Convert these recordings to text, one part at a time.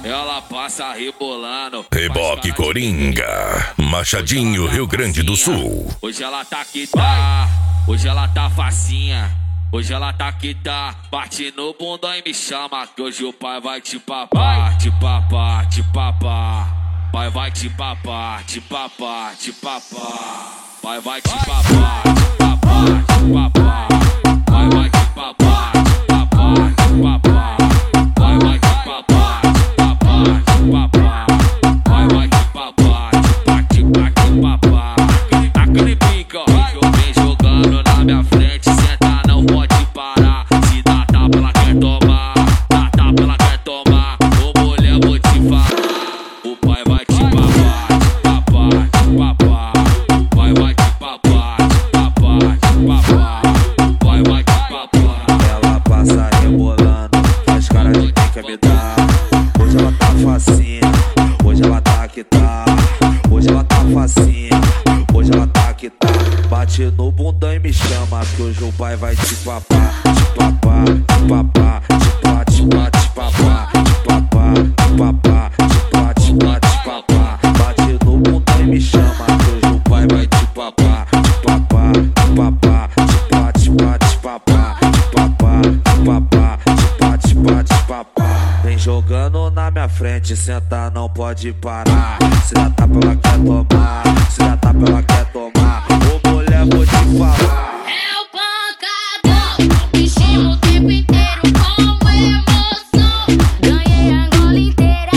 ela passa rebolando. Reboque Coringa, Machadinho, Rio Grande do Sul. Hoje ela tá que tá, hoje ela tá facinha. Hoje ela tá que tá, bate no bundão e me chama, que hoje o pai vai te papar, te papar, te papar. Pai vai te papar, te papar, te papar. Pai vai te papar, te papar, te papar. Pai vai te papar, te papar, te papar. Pai vai te papar, te papar, te papar. Pai vai te papar, te papar, te papar. Aquele pica, vem jogando na minha frente, senta, não pode parar. Se dá tapa, ela quer tomar, dá tapa, ela quer tomar. Ô mulher, vou te falar. O pai vai te papar, te papar, te papar. O pai vai te papar, te papar, te papar. O pai vai te papar. Ela passa rebolando, faz cara de quem quer me dar. Hoje ela tá facinha, hoje ela tá que tá. Hoje ela tá facinha, hoje ela tá que tá. Bate no bundão e me chama, que hoje o pai vai te papar. Te papar, te papar, te pá, te pá, te papar. Te papar, te papar, te pá, te pá, te papar. Bate no bundão e me chama, que hoje o pai vai te papar. Te papar, te papar, te pá, te pá, te papar. Te papar, te papar, te pá, te pá, te papar. Vem jogando na minha frente, senta, não pode parar. Se dá tapa, ela quer tomar. Se dá tapa, ela quer tomar. Ô mulher, vou te falar. É o pancadão, bichinho o tempo inteiro com emoção. Ganhei a Angola inteira,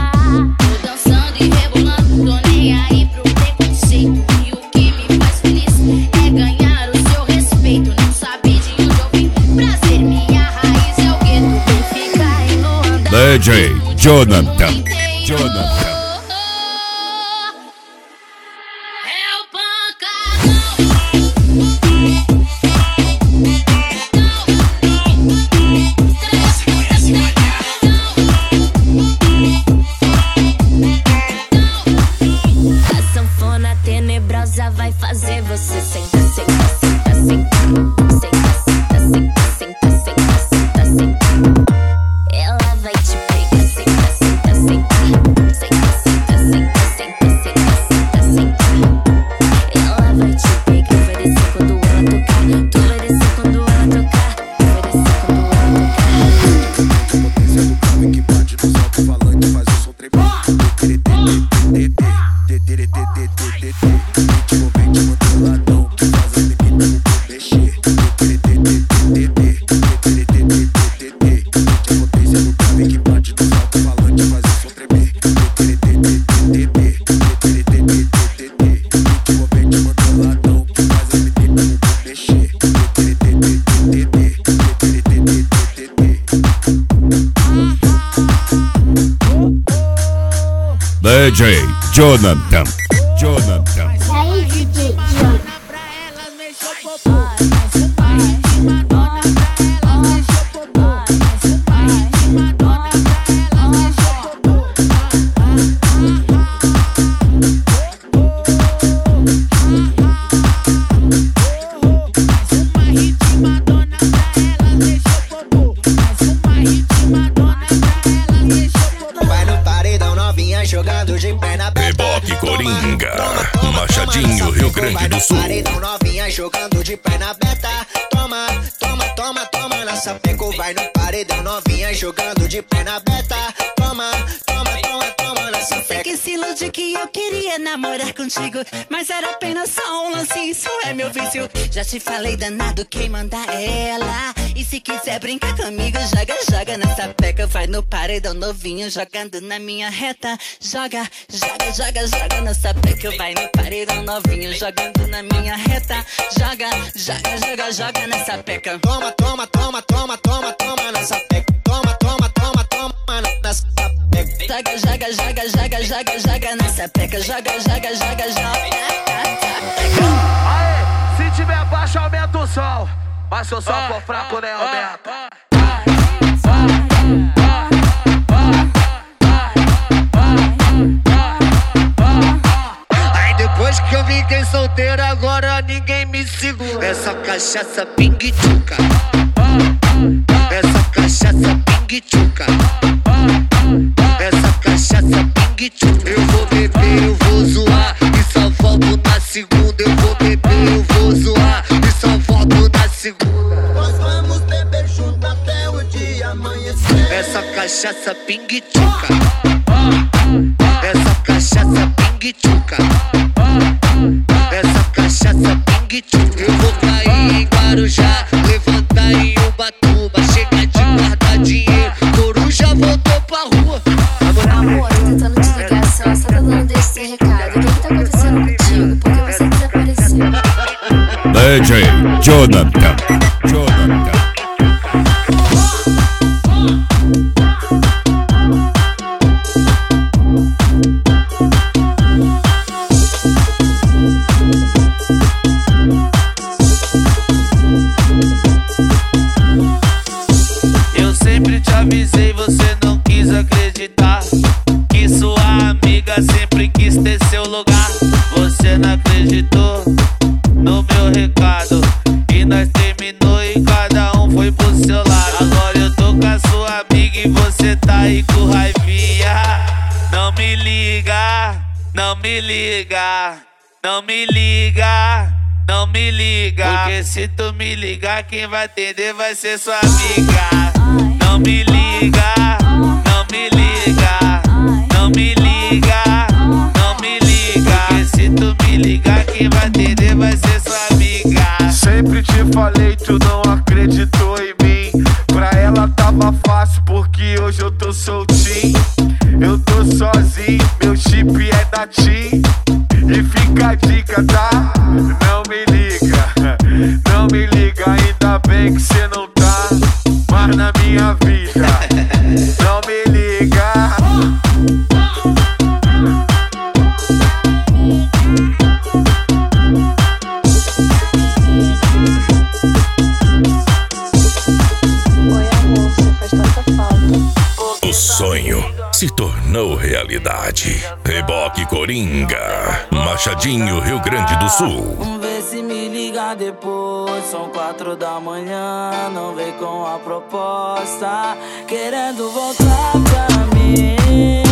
tô dançando e rebolando. Tô nem aí pro preconceito. E o que me faz feliz é ganhar o seu respeito. Não sabe de onde eu vim, prazer, minha raiz é o gueto. Vem ficar aí no andar DJ Jonathan. Jonathan. É o pancadão. A sanfona tenebrosa vai fazer você sentar, sentar, sentar, sentar, sentar, sentar, sentar, sentar, sentar, sentar. Ela vai te pegar, sentar, sentar, sentar, sentar, sentar, sentar, sentar, sentar, sentar, sentar. Ela vai te pegar, vai descer quando ela tocar. Tu vai descer quando ela tocar. Tu vai descer quando ela tocar. Potência do carro que bate no alto-falante, faz o som tremer. Intimamente controladão, que faz as meninas mexer. Potência do carro que bate no alto-falante, faz o som tremer. Intimamente controladão, que faz as meninas mexer. DJ Jonathan. Jonathan. E aí, DJ John? Vai no paredão novinha jogando de perna aberta. Reboque Coringa, Machadinho, Rio Grande do Sul. Paredão novinha jogando de perna aberta. Toma, toma, toma, toma na sapeco. Vai no paredão novinha jogando de perna aberta. Toma, toma, toma, toma na Sei sapeco. que se ilude que eu queria namorar contigo, mas era apenas só um lance, isso é meu vício. Já te falei danado, quem manda é ela. E se quiser brincar comigo, joga, joga nessa peca. Vai no paredão novinho, jogando na minha reta. Joga, joga, joga, joga nessa peca. Vai no paredão novinho, jogando na minha reta. Joga, joga, joga, joga nessa peca. Toma, toma, toma, toma, toma, toma na sapeco. Toma, toma, toma, toma na sapeco. Joga, joga, joga, joga, joga, joga nessa peca. Joga, joga, joga, joga. Aê, se tiver baixo, aumenta o som. Mas se o som for fraco, nem aumenta. Aí depois que eu fiquei solteiro, agora ninguém me segura. Essa cachaça pingue-tchuca. Essa cachaça pingue-tchuca. Essa essa cachaça pingue-tchuca. Essa cachaça pingue-tchuca. Essa cachaça pingue-tchuca. Eu vou cair em Guarujá, levantar em Ubatuba, chegar de guardar dinheiro, Coruja voltou pra rua. Amor, tô tentando te ligar, só tá dando desse recado. O que tá acontecendo contigo? Por que você desapareceu? DJ Jonathan. Eu sempre te avisei, você não quis acreditar, que sua amiga sempre quis ter seu lugar. Você não acreditou no meu recado, e nós terminou e cada um foi pro seu lado. Agora eu tô com a sua amiga e você tá aí com raivinha. Não me liga, não me liga, não me liga, não me liga, porque se tu me ligar, quem vai atender vai ser sua amiga. Não me liga, não me liga, não me liga, não me liga, porque se tu me ligar, quem vai atender vai ser sua amiga. Sempre te falei, tu não acreditou em mim. Pra ela tava fácil, porque hoje eu tô soltinho. Eu tô sozinho, meu chip é da TIM. E fica a dica, tá? Não me liga, não me liga. Ainda bem que cê não tá mais na minha vida. Não me liga. Oi, amor, você faz tanta falta. O sonho se tornou realidade. Reboque Coringa, Machadinho, Rio Grande do Sul. Vamos ver se me liga depois. São 4 da manhã, não vem com a proposta, querendo voltar pra mim.